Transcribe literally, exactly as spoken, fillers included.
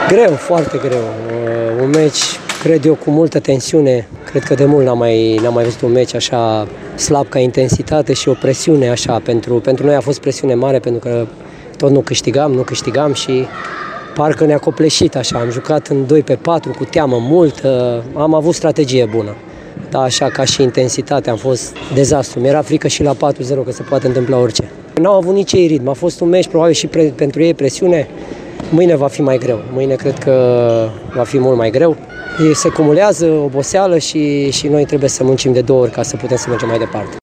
Greu, foarte greu. Un meci, cred eu, cu multă tensiune. Cred că de mult n-am mai, n-am mai văzut un meci așa slab ca intensitate și o presiune așa. Pentru, pentru noi a fost presiune mare pentru că tot nu câștigam, nu câștigam și parcă ne-a copleșit așa. Am jucat în doi pe patru cu teamă mult, am avut strategie bună. Da, așa ca și intensitate am fost dezastru. Mi-era frică și la patru zero că se poate întâmpla orice. N-au avut nici ei ritm. A fost un meci probabil și pre- pentru ei presiune. Mâine va fi mai greu. Mâine cred că va fi mult mai greu. Se cumulează oboseală și, și noi trebuie să muncim de două ori ca să putem să mergem mai departe.